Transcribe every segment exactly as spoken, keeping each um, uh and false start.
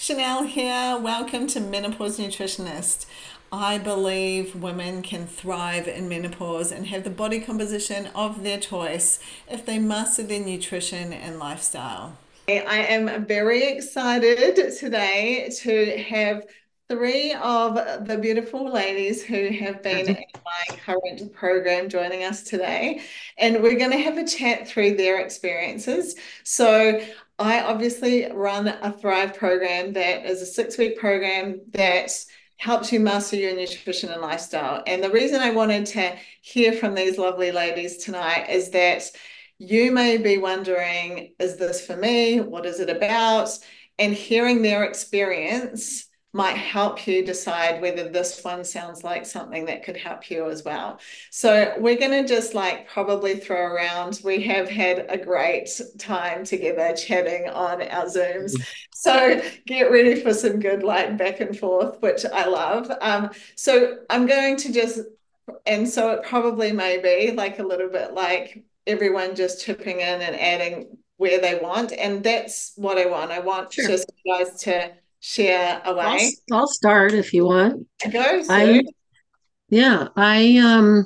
Chanel here. Welcome to Menopause Nutritionist. I believe women can thrive in menopause and have the body composition of their choice if they master their nutrition and lifestyle. I am very excited today to have three of the beautiful ladies who have been in my current program joining us today. And we're going to have a chat through their experiences. So, I obviously run a Thrive program that is a six week program that helps you master your nutrition and lifestyle. And the reason I wanted to hear from these lovely ladies tonight is that you may be wondering, is this for me? What is it about? And hearing their experience might help you decide whether this one sounds like something that could help you as well. So we're going to just like probably throw around. We have had a great time together chatting on our Zooms. So get ready for some good like back and forth, which I love. Um, so I'm going to just, and so it probably may be like a little bit like everyone just chipping in and adding where they want. And that's what I want. I want Sure. just you guys to share I'll away. I'll start if you want. Go, Sue. I yeah, I um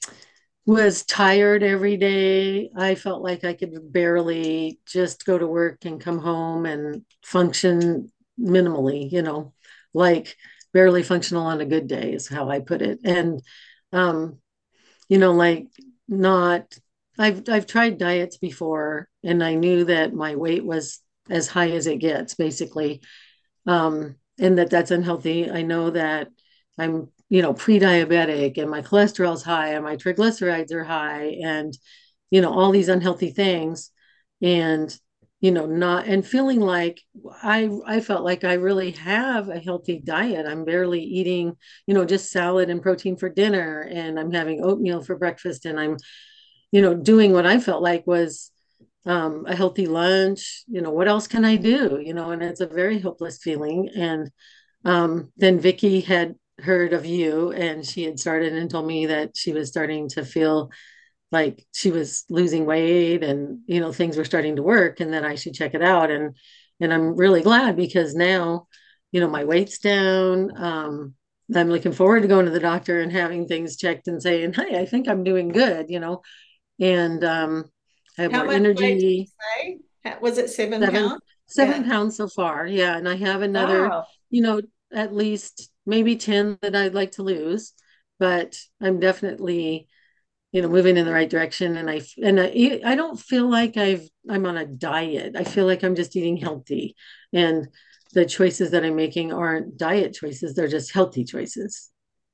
was tired every day. I felt like I could barely just go to work and come home and function minimally, you know, like barely functional on a good day is how I put it. And um, you know, like not I've I've tried diets before and I knew that my weight was as high as it gets, basically. Um, and that that's unhealthy. I know that I'm, you know, pre-diabetic and my cholesterol's high and my triglycerides are high and, you know, all these unhealthy things. And, you know, not and feeling like I I felt like I really have a healthy diet. I'm barely eating, you know, just salad and protein for dinner and I'm having oatmeal for breakfast and I'm, you know, doing what I felt like was um, a healthy lunch. You know, what else can I do? You know, and it's a very hopeless feeling. And um, then Vicky had heard of you and she had started and told me that she was starting to feel like she was losing weight and, you know, things were starting to work and that I should check it out. And, and I'm really glad because now, you know, my weight's down. Um, I'm looking forward to going to the doctor and having things checked and saying, hey, I think I'm doing good, you know, and um, I have How more much weight did you energy. say? How- Was it seven Seven pounds? seven Yeah. pounds so far, yeah, and I have another, Wow. you know, at least maybe ten that I'd like to lose, but I'm definitely, you know, moving in the right direction. And I and I I don't feel like I've I'm on a diet. I feel like I'm just eating healthy, and the choices that I'm making aren't diet choices; they're just healthy choices.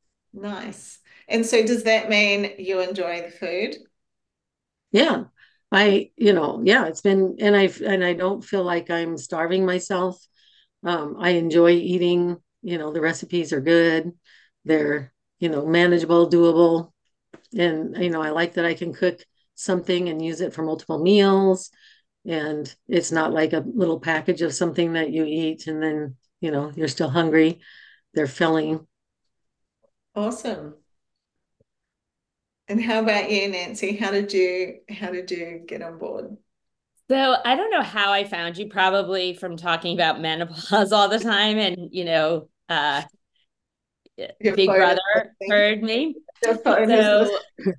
Nice. And so does that mean you enjoy the food? Yeah. I, you know, yeah, it's been, and I, and I don't feel like I'm starving myself. Um, I enjoy eating, you know, the recipes are good. They're, you know, manageable, doable. And, you know, I like that I can cook something and use it for multiple meals. And it's not like a little package of something that you eat and then, you know, you're still hungry. They're filling. Awesome. And how about you, Nancy? How did you how did you get on board? So I don't know how I found you, probably from talking about menopause all the time. And, you know, uh, Your Big phone is Brother listening. heard me. Your phone is listening. So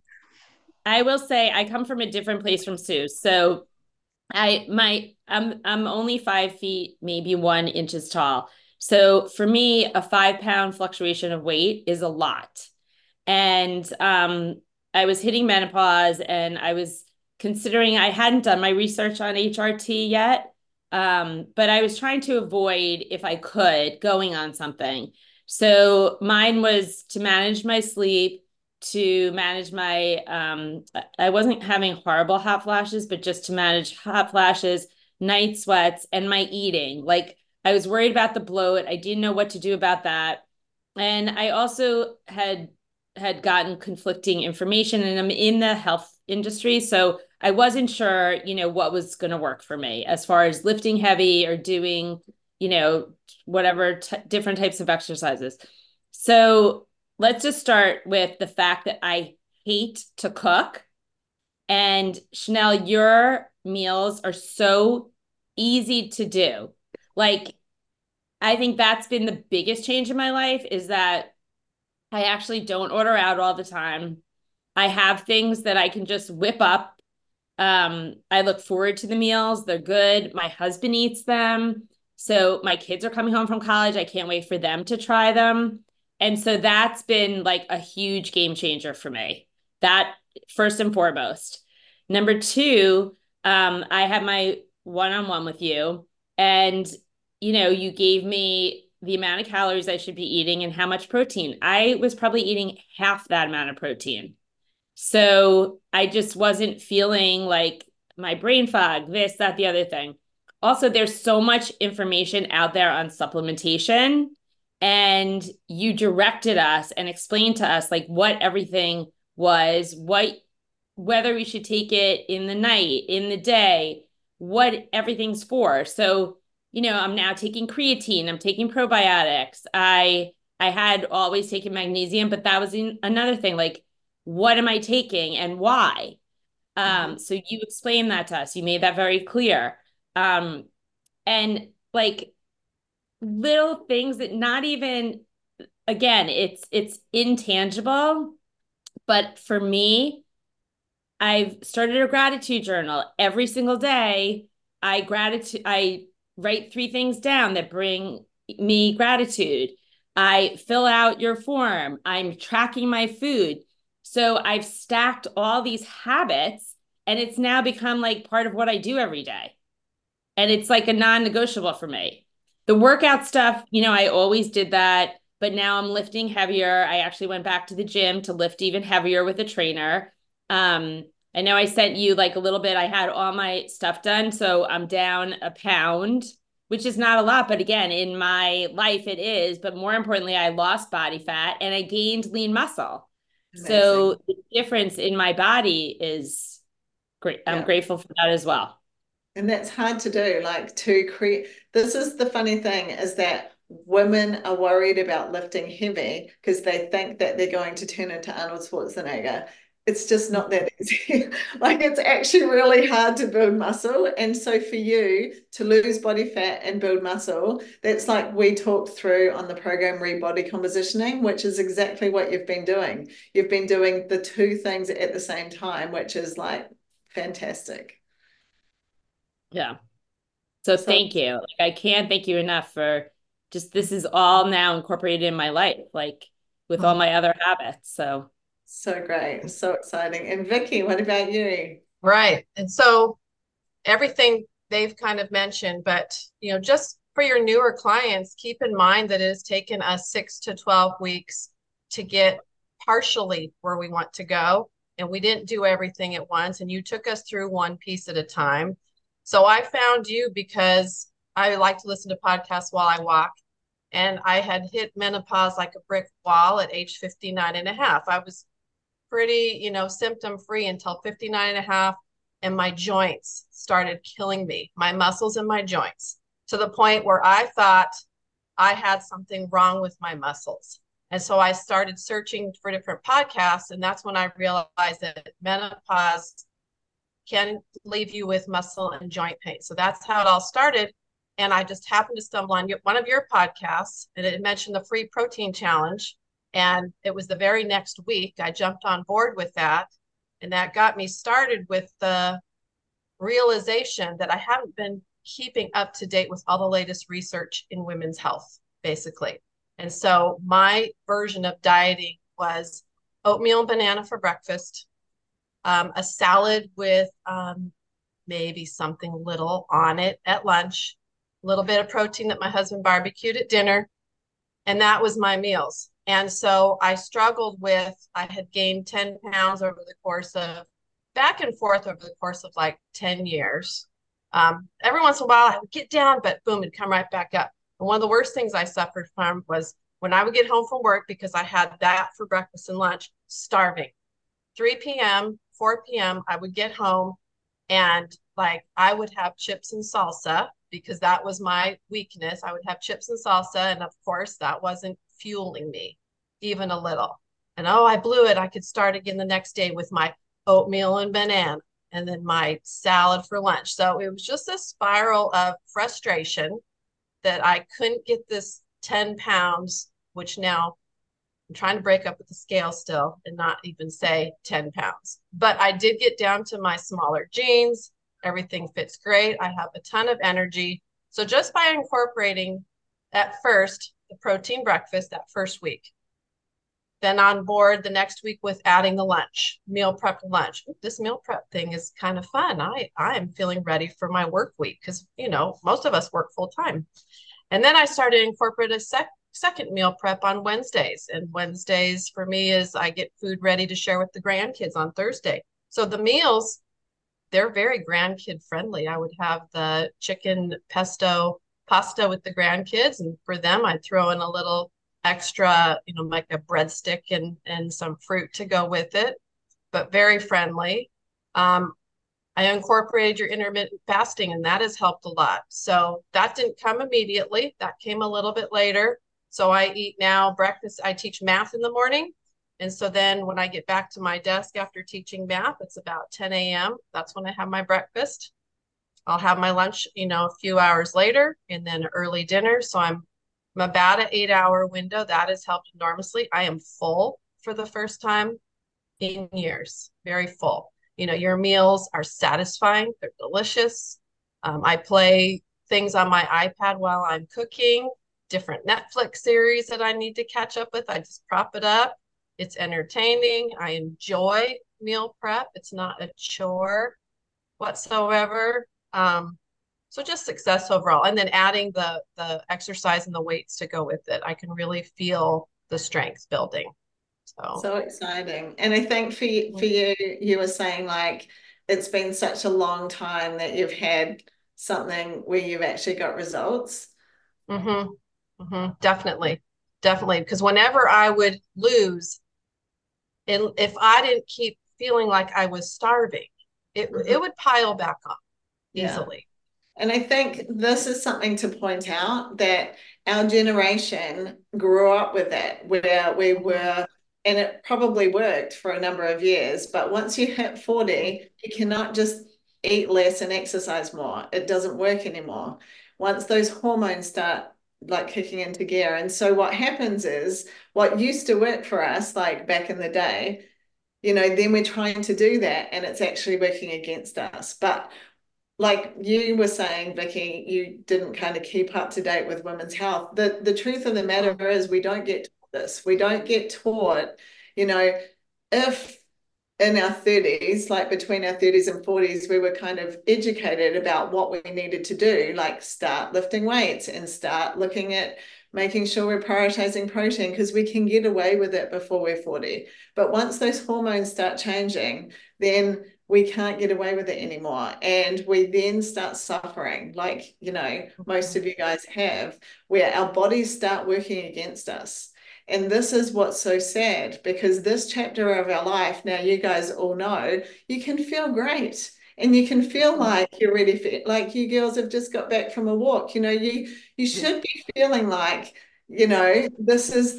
I will say I come from a different place from Sue. So I my I'm I'm only five feet, maybe one inches tall. So for me, a five pound fluctuation of weight is a lot. And um, I was hitting menopause and I was considering I hadn't done my research on H R T yet. Um, but I was trying to avoid, if I could, going on something. So mine was to manage my sleep, to manage my um I wasn't having horrible hot flashes, but just to manage hot flashes, night sweats, and my eating. Like I was worried about the bloat. I didn't know what to do about that. And I also had had gotten conflicting information and I'm in the health industry. So I wasn't sure, you know, what was going to work for me as far as lifting heavy or doing, you know, whatever t- different types of exercises. So let's just start with the fact that I hate to cook. And Chanel, your meals are so easy to do. Like I think that's been the biggest change in my life, is that I actually don't order out all the time. I have things that I can just whip up. Um, I look forward to the meals. They're good. My husband eats them. So my kids are coming home from college. I can't wait for them to try them. And so that's been like a huge game changer for me. That first and foremost. Number two, um, I had my one-on-one with you, and you know, you gave me the amount of calories I should be eating and how much protein. I was probably eating half that amount of protein. So I just wasn't feeling like my brain fog, this, that, the other thing. Also, there's so much information out there on supplementation, and you directed us and explained to us like what everything was, what whether we should take it in the night, in the day, what everything's for. So, you know, I'm now taking creatine, I'm taking probiotics. I I had always taken magnesium, but that was in, another thing, like what am I taking and why? Um, mm-hmm. So you explained that to us. You made that very clear. Um, and like little things that not even, again, it's it's intangible, but for me, I've started a gratitude journal every single day. I gratitude I write three things down that bring me gratitude. I fill out your form. I'm tracking my food. So I've stacked all these habits, and it's now become like part of what I do every day. And it's like a non-negotiable for me. The workout stuff, you know, I always did that, but now I'm lifting heavier. I actually went back to the gym to lift even heavier with a trainer. Um, I know I sent you like a little bit. I had all my stuff done. So I'm down a pound, which is not a lot. But again, in my life, it is. But more importantly, I lost body fat and I gained lean muscle. Amazing. So the difference in my body is great. I'm yeah. grateful for that as well. And that's hard to do, like to create. This is the funny thing, is that women are worried about lifting heavy because they think that they're going to turn into Arnold Schwarzenegger. It's just not that easy. Like it's actually really hard to build muscle. And so for you to lose body fat and build muscle, that's like we talked through on the program Rebody Compositioning, which is exactly what you've been doing. You've been doing the two things at the same time, which is like fantastic. Yeah. So, so thank you. Like, I can't thank you enough for just, this is all now incorporated in my life, like with all my other habits. So So great. So exciting. And Vicky, what about you? Right. And so everything they've kind of mentioned, but, you know, just for your newer clients, keep in mind that it has taken us six to twelve weeks to get partially where we want to go. And we didn't do everything at once. And you took us through one piece at a time. So I found you because I like to listen to podcasts while I walk. And I had hit menopause like a brick wall at age fifty-nine and a half. I was pretty, you know, symptom free until fifty-nine and a half. And my joints started killing me, my muscles and my joints, to the point where I thought I had something wrong with my muscles. And so I started searching for different podcasts. And that's when I realized that menopause can leave you with muscle and joint pain. So that's how it all started. And I just happened to stumble on one of your podcasts, and it mentioned the free protein challenge. And it was the very next week I jumped on board with that. And that got me started with the realization that I haven't been keeping up to date with all the latest research in women's health, basically. And so my version of dieting was oatmeal and banana for breakfast, um, a salad with um, maybe something little on it at lunch, a little bit of protein that my husband barbecued at dinner. And that was my meals. And so I struggled with, I had gained ten pounds over the course of, back and forth over the course of like ten years. Um, every once in a while I would get down, but boom, it'd come right back up. And one of the worst things I suffered from was when I would get home from work, because I had that for breakfast and lunch, starving. three p.m., four p.m., I would get home and like I would have chips and salsa because that was my weakness. I would have chips and salsa. And of course, that wasn't fueling me even a little. And oh, I blew it. I could start again the next day with my oatmeal and banana and then my salad for lunch. So it was just a spiral of frustration that I couldn't get this ten pounds, which now I'm trying to break up with the scale still and not even say ten pounds. But I did get down to my smaller jeans. Everything fits great. I have a ton of energy. So just by incorporating at first the protein breakfast that first week, then on board the next week with adding the lunch, meal prep lunch. This meal prep thing is kind of fun. I, I am feeling ready for my work week because, you know, most of us work full time. And then I started to incorporate a sec second meal prep on Wednesdays. And Wednesdays for me is I get food ready to share with the grandkids on Thursday. So the meals, they're very grandkid friendly. I would have the chicken pesto pasta with the grandkids. And for them, I'd throw in a little extra, you know, like a breadstick and, and some fruit to go with it, but very friendly. Um, I incorporated your intermittent fasting, and that has helped a lot. So that didn't come immediately. That came a little bit later. So I eat now breakfast. I teach math in the morning. And so then when I get back to my desk after teaching math, it's about ten A M That's when I have my breakfast. I'll have my lunch, you know, a few hours later, and then early dinner. So I'm, I'm about an eight hour window. That has helped enormously. I am full for the first time in years, very full. You know, your meals are satisfying. They're delicious. Um, I play things on my iPad while I'm cooking, different Netflix series that I need to catch up with. I just prop it up. It's entertaining. I enjoy meal prep. It's not a chore whatsoever. Um, so just success overall. And then adding the, the exercise and the weights to go with it. I can really feel the strength building. So, so exciting. And I think for you, for you, you were saying like, it's been such a long time that you've had something where you've actually got results. Mm-hmm. Mm-hmm. Definitely. Definitely. Because whenever I would lose, and if I didn't keep feeling like I was starving, it, mm-hmm. it would pile back on easily. Yeah. And I think this is something to point out, that our generation grew up with that, where we were, and it probably worked for a number of years, but once you hit forty, you cannot just eat less and exercise more. It doesn't work anymore. Once those hormones start like kicking into gear. And so what happens is, what used to work for us, like back in the day, you know, then we're trying to do that and it's actually working against us. But like you were saying, Vicky, you didn't kind of keep up to date with women's health. The, the truth of the matter is we don't get taught this. We don't get taught, you know, if in our thirties, like between our thirties and forties, we were kind of educated about what we needed to do, like start lifting weights and start looking at making sure we're prioritizing protein, because we can get away with it before we're forty. But once those hormones start changing, then we can't get away with it anymore. And we then start suffering, like, you know, most of you guys have, where our bodies start working against us. And this is what's so sad, because this chapter of our life, now you guys all know, you can feel great and you can feel like you're ready for, like you girls have just got back from a walk. You know, you, you should be feeling like, you know, this is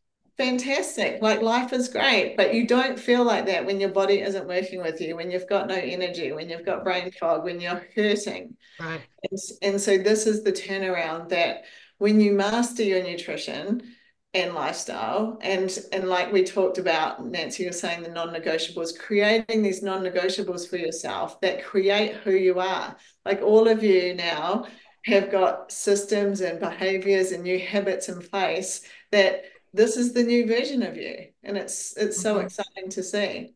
fantastic, like life is great, but you don't feel like that when your body isn't working with you, when you've got no energy, when you've got brain fog, when you're hurting. Right. And, and so this is the turnaround, that when you master your nutrition and lifestyle, and and like we talked about, Nancy was saying, the non-negotiables, creating these non-negotiables for yourself that create who you are. Like all of you now have got systems and behaviors and new habits in place, that this is the new version of you, and it's it's so mm-hmm. exciting to see.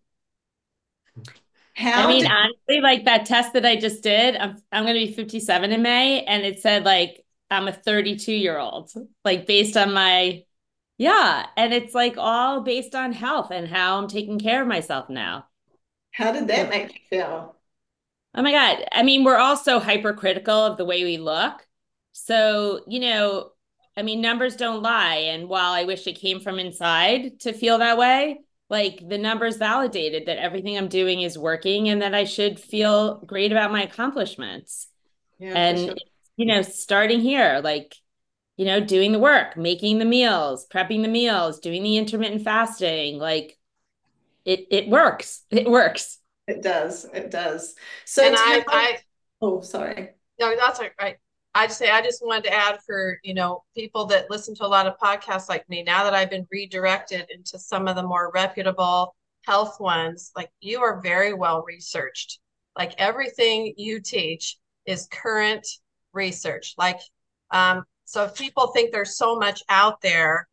How I mean, did- honestly, like that test that I just did, I'm I'm going to be fifty-seven in May, and it said like I'm a thirty-two year old, like based on my, yeah, and it's like all based on health and how I'm taking care of myself now. How did that make you feel? Oh my God. I mean, we're all so hypercritical of the way we look. So, you know, I mean, numbers don't lie. And while I wish it came from inside to feel that way, like the numbers validated that everything I'm doing is working and that I should feel great about my accomplishments. Yeah, and, sure. you know, starting here, like, you know, doing the work, making the meals, prepping the meals, doing the intermittent fasting, like it, it works. It works. It does. It does. So and I, I, oh, sorry. No, that's all right. I'd say I just wanted to add for, you know, people that listen to a lot of podcasts like me, now that I've been redirected into some of the more reputable health ones, like you are very well researched. Like everything you teach is current research. Like, um, so if people think there's so much out there,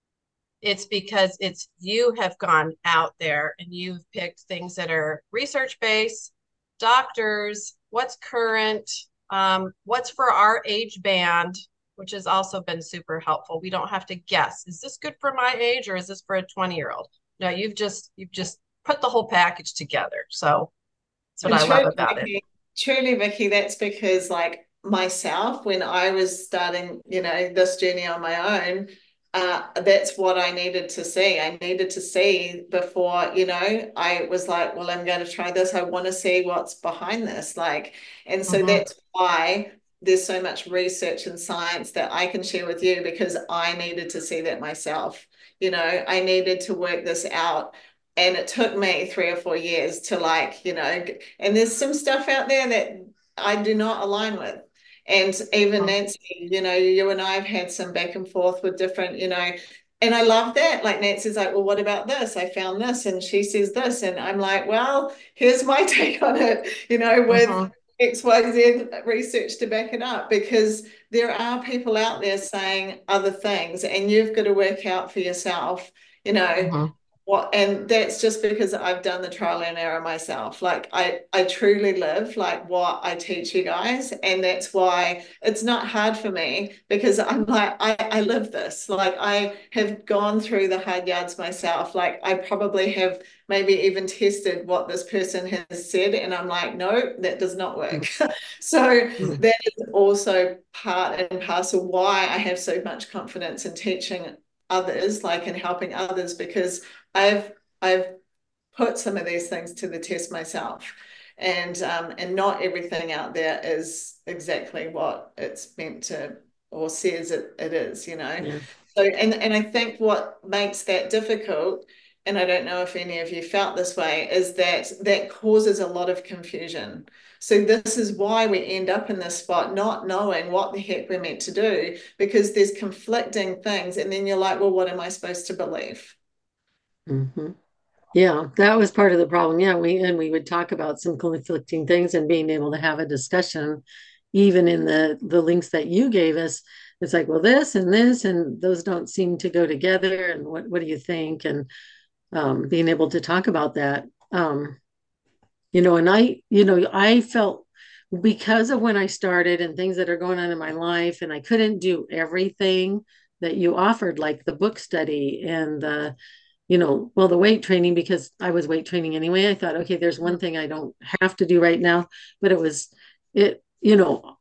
it's because it's you have gone out there and you've picked things that are research-based, doctors, what's current, um, what's for our age band, which has also been super helpful. We don't have to guess, is this good for my age or is this for a twenty-year-old? No, you've just you've just put the whole package together. So that's what And I truly, love about it. Vicky, truly, Vicky, that's because like myself, when I was starting, you know, this journey on my own, uh, that's what I needed to see. I needed to see before, you know, I was like, well, I'm going to try this. I want to see what's behind this. Like, and so Mhm. that's why there's so much research and science that I can share with you, because I needed to see that myself. You know, I needed to work this out. And it took me three or four years to, like, you know, and there's some stuff out there that I do not align with. And even Mhm. Nancy, you know, you and I have had some back and forth with different, you know, and I love that. Like Nancy's like, well, what about this? I found this, and she says this. And I'm like, well, here's my take on it, you know, with Mhm. X Y Z research to back it up, because there are people out there saying other things, and you've got to work out for yourself, you know, Mhm. what, and that's just because I've done the trial and error myself. Like I, I truly live like what I teach you guys, and that's why it's not hard for me, because I'm like I, I live this. Like I have gone through the hard yards myself. Like I probably have maybe even tested what this person has said, and I'm like, no, that does not work. So Mhm. that is also part and parcel why I have so much confidence in teaching others, like in helping others, because I've I've put some of these things to the test myself, and um, and not everything out there is exactly what it's meant to or says it, it is, you know. Yeah. So and and I think what makes that difficult, and I don't know if any of you felt this way, is that that causes a lot of confusion. So this is why we end up in this spot, not knowing what the heck we're meant to do, because there's conflicting things, and then you're like, well, what am I supposed to believe? Mm-hmm. Yeah, that was part of the problem. Yeah, we and we would talk about some conflicting things and being able to have a discussion, even in the the links that you gave us. It's like, well, this and this and those don't seem to go together. And what what do you think? And um, being able to talk about that, um, you know, and I, you know, I felt because of when I started and things that are going on in my life, and I couldn't do everything that you offered, like the book study and the you know, well, the weight training, because I was weight training anyway. I thought, okay, there's one thing I don't have to do right now, but it was it, you know,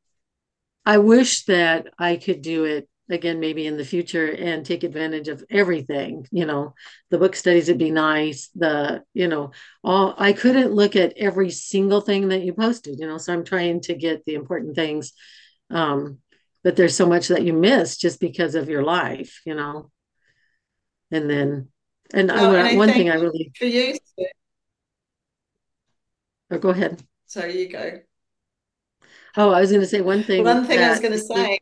I wish that I could do it again, maybe in the future and take advantage of everything, you know, the book studies would be nice. The, you know, all I couldn't look at every single thing that you posted, you know, so I'm trying to get the important things. Um, but there's so much that you miss just because of your life, you know, and then, and I, Well, and I one thing think I really, for you, oh, go ahead. so you go. Oh, I was going to say one thing One thing I was that going to say,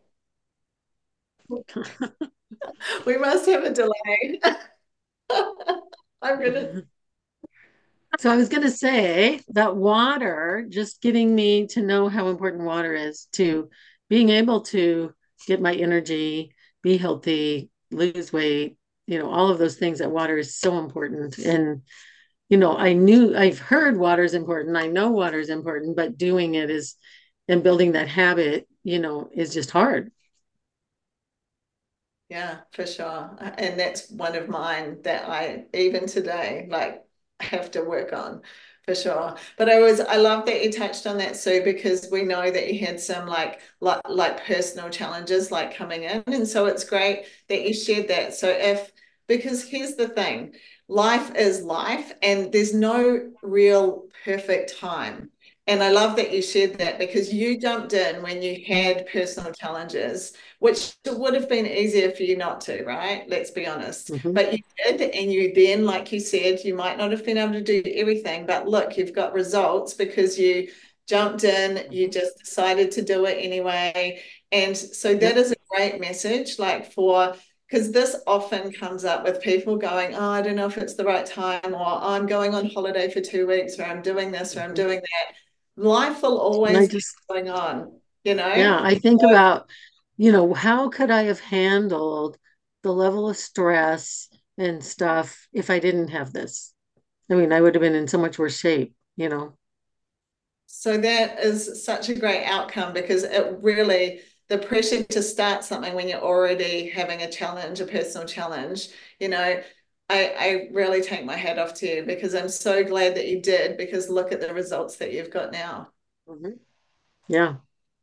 we must have a delay. I'm going to, so I was going to say that water, just getting me to know how important water is to being able to get my energy, be healthy, lose weight, you know, all of those things, that water is so important. And, you know, I knew I've heard water is important. I know water is important, but doing it is and building that habit, you know, is just hard. yeah, for sure. And that's one of mine that I, even today, like have to work on for sure. But I was, I love that you touched on that, Sue, because we know that you had some like, like, like personal challenges like coming in. And so it's great that you shared that. So if, because here's the thing, life is life, and there's no real perfect time. And I love that you shared that, because you jumped in when you had personal challenges, which would have been easier for you not to, right? Let's be honest. Mhm. But you did, and you then, like you said, you might not have been able to do everything, but look, you've got results because you jumped in, you just decided to do it anyway. And so that Yep. is a great message, like for, because this often comes up with people going, oh, I don't know if it's the right time, or oh, I'm going on holiday for two weeks, or I'm doing this, or I'm doing that. Life will And I always be just, going on, you know? yeah, I think about, you know, how could I have handled the level of stress and stuff if I didn't have this? I mean, I would have been in so much worse shape, you know. So that is such a great outcome, because it really, the pressure to start something when you're already having a challenge, a personal challenge, you know, I, I really take my hat off to you, because I'm so glad that you did, because look at the results that you've got now. Mhm. Yeah.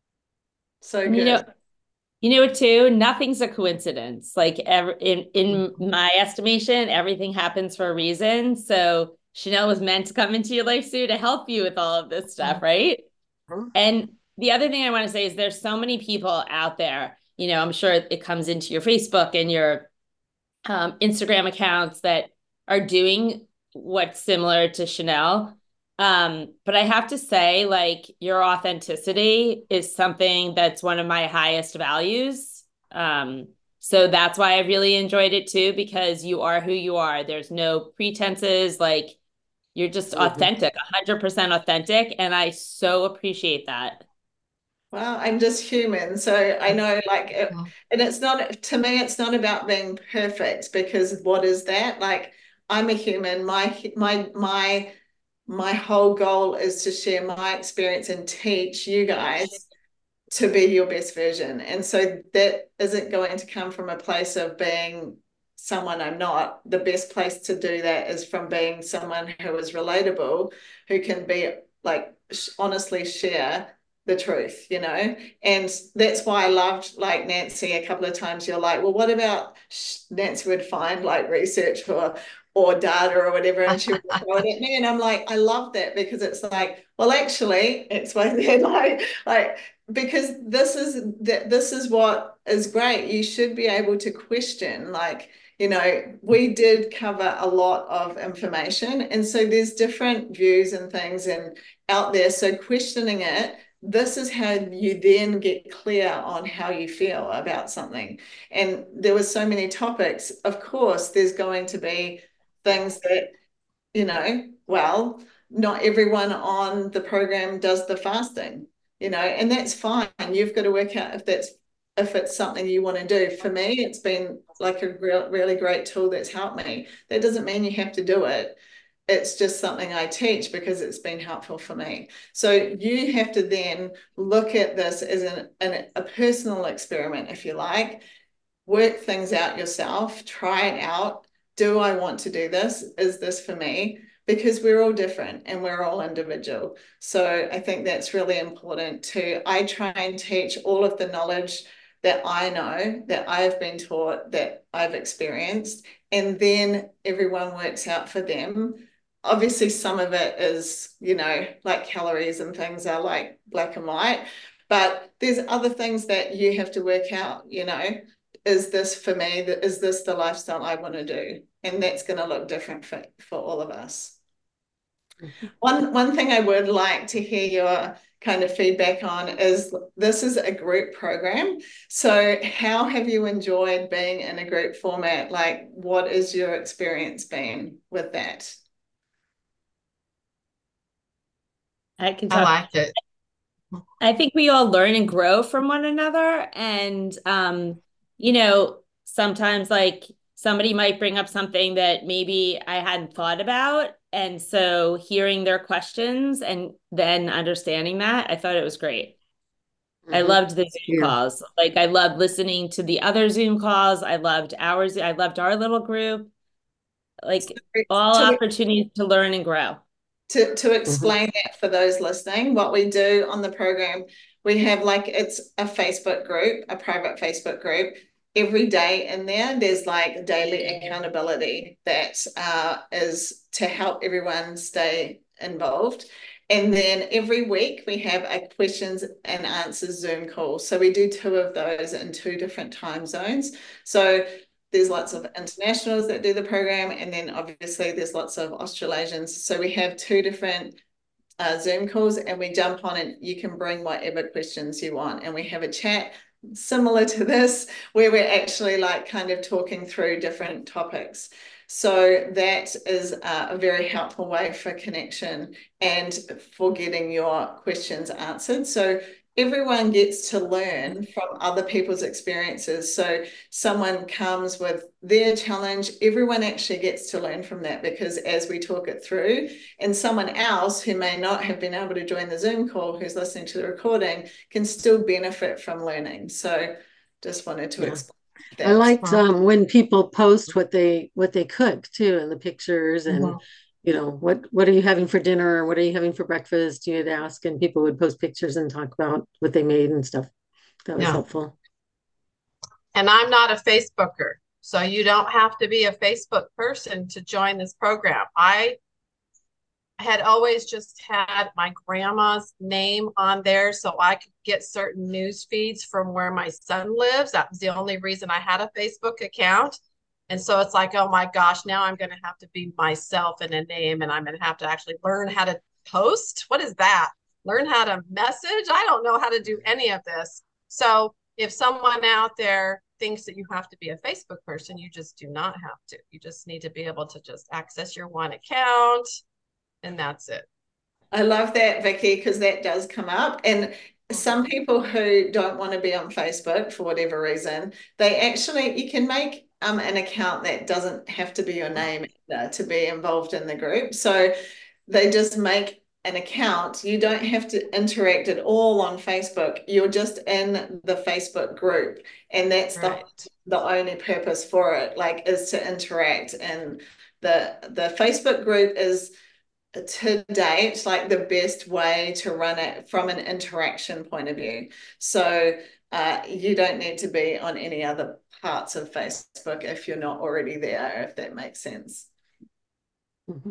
So And you good. know, you know what too? Nothing's a coincidence. Like ever in in my estimation, everything happens for a reason. So Chanel was meant to come into your life, Sue, to help you with all of this stuff, right? Mhm. And the other thing I want to say is there's so many people out there, you know, I'm sure it comes into your Facebook and your um, Instagram accounts that are doing what's similar to Chanel. Um, but I have to say, like, your authenticity is something that's one of my highest values. Um, so that's why I really enjoyed it too, because you are who you are. There's no pretenses, like, you're just Mhm. authentic, one hundred percent authentic. And I so appreciate that. Well, I'm just human, so I know, like, it, and it's not, to me, it's not about being perfect, because what is that? Like, I'm a human. My my my my whole goal is to share my experience and teach you guys to be your best version. And so that isn't going to come from a place of being someone I'm not. The best place to do that is from being someone who is relatable, who can be like honestly share the truth, you know? And that's why I loved, like, Nancy, a couple of times you're like, well, what about Nancy would find like research or or data or whatever, and she would throw it at me. And I'm like, I love that, because it's like, well, actually, it's why they're like, like, because this is that this is what is great. You should be able to question, like, you know, we did cover a lot of information, and so there's different views and things and out there. So questioning it, this is how you then get clear on how you feel about something. And there were so many topics. Of course, there's going to be things that, you know, well, not everyone on the program does the fasting, you know, and that's fine. You've got to work out if that's if it's something you want to do. For me, it's been like a real, really great tool that's helped me. That doesn't mean you have to do it. It's just something I teach because it's been helpful for me. So you have to then look at this as an, an, a personal experiment, if you like. Work things out yourself, try it out. Do I want to do this? Is this for me? Because we're all different and we're all individual. So I think that's really important too. I try and teach all of the knowledge that I know, that I've been taught, that I've experienced, and then everyone works out for them. Obviously, some of it is, you know, like calories and things are like black and white, but there's other things that you have to work out, you know. Is this for me? Is this the lifestyle I want to do? And that's going to look different for, for all of us. Mm-hmm. One, one thing I would like to hear your kind of feedback on is, this is a group program. So how have you enjoyed being in a group format? Like, what is your experience been with that? I can I talk. liked it. I think we all learn and grow from one another. And, um, you know, sometimes like somebody might bring up something that maybe I hadn't thought about. And so hearing their questions and then understanding that, I thought it was great. Mm-hmm. I loved the Zoom yeah. calls. Like, I loved listening to the other Zoom calls. I loved ours. I loved our little group. Like, all to opportunities to learn and grow. To, to explain mm-hmm. that for those listening, what we do on the program, we have like, it's a Facebook group, a private Facebook group. Every day in there, there's like daily accountability that uh, is to help everyone stay involved. And then every week we have a questions and answers Zoom call. So we do two of those in two different time zones. So there's lots of internationals that do the program, and then obviously there's lots of Australasians. So we have two different uh, Zoom calls, and we jump on and you can bring whatever questions you want. And we have a chat similar to this where we're actually like kind of talking through different topics. So that is uh, a very helpful way for connection and for getting your questions answered. So everyone gets to learn from other people's experiences. So someone comes with their challenge, everyone actually gets to learn from that, because as we talk it through, and someone else who may not have been able to join the Zoom call, who's listening to the recording, can still benefit from learning. So just wanted to Yeah. explain I that. liked um, when people post what they what they cook too in the pictures, and Mhm. you know, what what are you having for dinner, or what are you having for breakfast? You'd ask, and people would post pictures and talk about what they made and stuff. That was Yeah. helpful. And I'm not a Facebooker, so you don't have to be a Facebook person to join this program. I had always just had my grandma's name on there so I could get certain news feeds from where my son lives. That was the only reason I had a Facebook account. And so it's like, oh my gosh, now I'm going to have to be myself in a name, and I'm going to have to actually learn how to post. What is that? Learn how to message? I don't know how to do any of this. So if someone out there thinks that you have to be a Facebook person, you just do not have to. You just need to be able to just access your one account, and that's it. I love that, Vicky, because that does come up. And some people who don't want to be on Facebook for whatever reason, they actually, you can make um, an account that doesn't have to be your name either to be involved in the group. So they just make an account. You don't have to interact at all on Facebook. You're just in the Facebook group. And that's Right. the, the only purpose for it, like, is to interact. And the, the Facebook group is, to date, like the best way to run it from an interaction point of view. So uh, you don't need to be on any other parts of Facebook if you're not already there, if that makes sense. Mhm.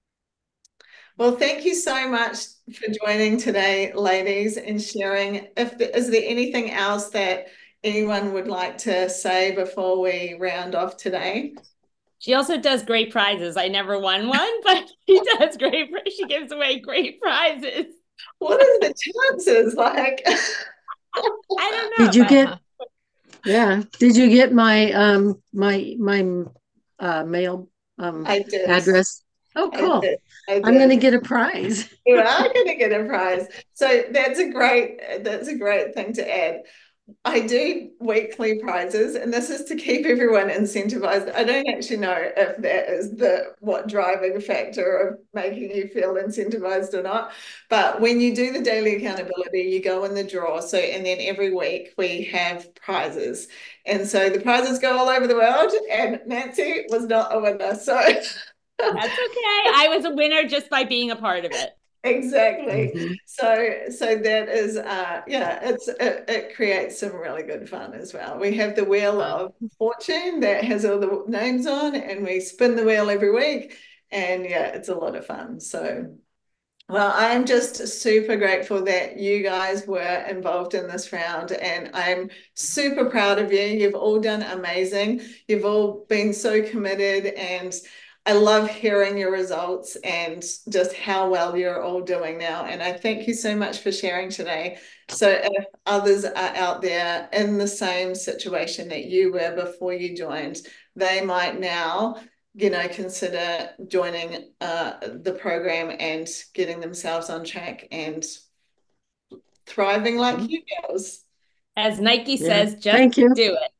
Well, thank you so much for joining today, ladies, and sharing. If there, is there anything else that anyone would like to say before we round off today? She also does great prizes. I never won one, but she does great. She gives away great prizes. What are the chances? Like, I don't know. Did you but- get? Yeah. Did you get my um my my uh, mail um I did. address? Oh, I cool. did. I I'm going to did. get a prize. You are going to get a prize. So that's a great, that's a great thing to add. I do weekly prizes, and this is to keep everyone incentivized. I don't actually know if that is the what driving factor of making you feel incentivized or not. But when you do the daily accountability, you go in the draw. So, and then every week we have prizes. And so the prizes go all over the world, and Nancy was not a winner. So That's okay. I was a winner just by being a part of it. Exactly. Mhm. So, so that is, uh, yeah, it's it, it creates some really good fun as well. We have the Wheel of Fortune that has all the names on, and we spin the wheel every week, and yeah, it's a lot of fun. So, well, I'm just super grateful that you guys were involved in this round, and I'm super proud of you. You've all done amazing. You've all been so committed, and I love hearing your results and just how well you're all doing now. And I thank you so much for sharing today. So if others are out there in the same situation that you were before you joined, they might now, you know, consider joining uh, the program and getting themselves on track and thriving like you girls. As Nike Yeah. says, just Thank you. do it.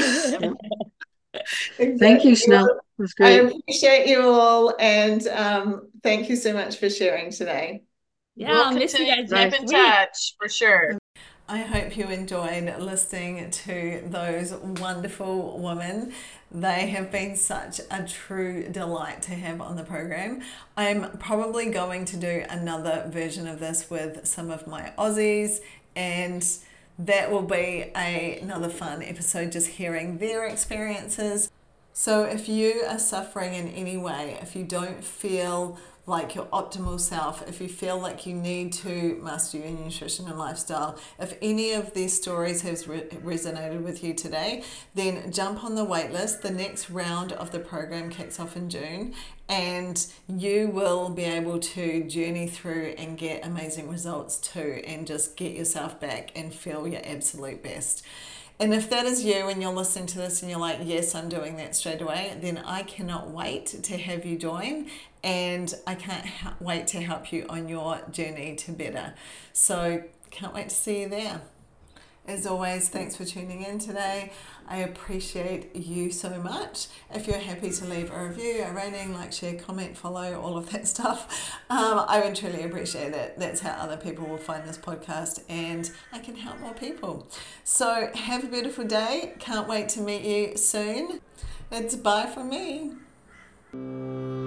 Exactly. Thank you, Chanel. Well, It was I great. appreciate you all, and um, thank you so much for sharing today. Yeah, We'll I'll miss you continue guys to keep next in week. touch for sure. I hope you enjoyed listening to those wonderful women. They have been such a true delight to have on the program. I'm probably going to do another version of this with some of my Aussies, and that will be a, another fun episode, just hearing their experiences. So if you are suffering in any way, if you don't feel like your optimal self, if you feel like you need to master your nutrition and lifestyle, if any of these stories has re- resonated with you today, then jump on the wait list. The next round of the program kicks off in June, and you will be able to journey through and get amazing results too, and just get yourself back and feel your absolute best. And if that is you and you're listening to this and you're like, yes, I'm doing that straight away, then I cannot wait to have you join, and I can't ha- wait to help you on your journey to better. So can't wait to see you there. As always, thanks for tuning in today. I appreciate you so much. If you're happy to leave a review, a rating, like, share, comment, follow, all of that stuff, um, I would truly appreciate it. That's how other people will find this podcast, and I can help more people. So have a beautiful day. Can't wait to meet you soon. It's bye from me.